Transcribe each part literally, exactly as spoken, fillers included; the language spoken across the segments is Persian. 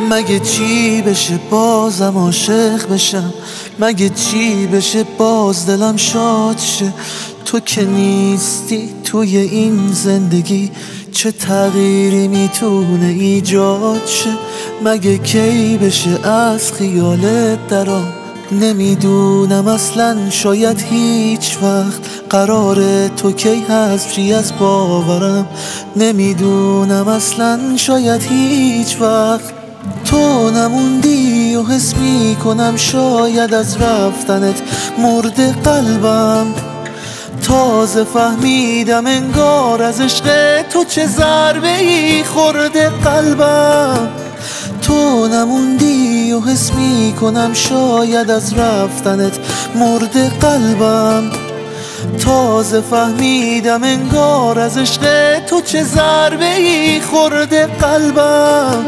مگه چی بشه بازم عاشق بشم؟ مگه چی بشه باز دلم شاد شه؟ تو که نیستی توی این زندگی چه تغییری میتونه ایجاد شه؟ مگه کی بشه از خیالت درام؟ نمیدونم اصلا، شاید هیچ وقت. قراره تو کی حذف شی از باورم؟ نمیدونم اصلا، شاید هیچ وقت. تو نموندی و حس میکنم شاید از رفتنت مرده قلبم. تازه فهمیدم انگار از عشق تو چه ضربه ای خورده قلبم. تو نموندی و حس میکنم شاید از رفتنت مرده قلبم. تازه فهمیدم انگار از عشق تو چه ضربه ای خورده قلبم.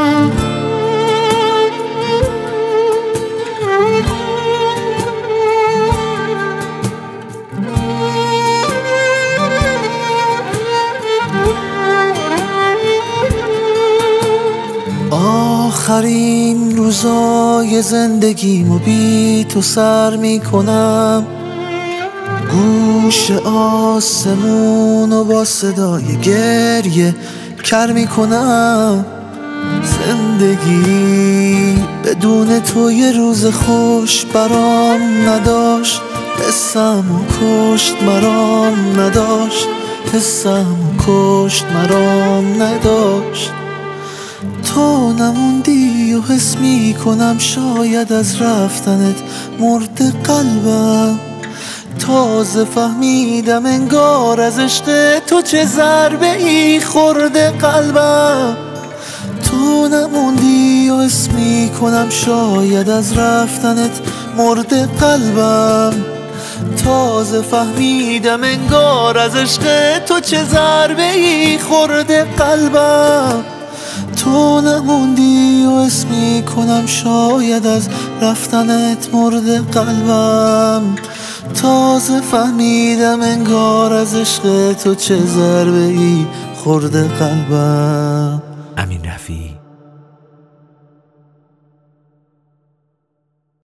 آخرین روزای زندگیمو بی تو سر میکنم. گوش آسمونو با صدای گریه کر میکنم. زندگی بدون تو یه روز خوش برام نداشت. حسمو کشت مرام نداشت. حسمو کشت مرام نداشت. تو نموندی و حس میکنم شاید از رفتنت مرده قلبم. تازه فهمیدم انگار از عشق تو چه ضربه ای خورده قلبم. تو نموندی و حس میکنم شاید از رفتنت مرده قلبم. تازه فهمیدم انگار از عشق تو چه ضربه ای خورده قلبم. تو نموندی و حس میکنم شاید از رفتنت مرده قلبم. تازه فهمیدم انگار از عشق تو چه ضربه ای خورده قلبم. امین رفیعی.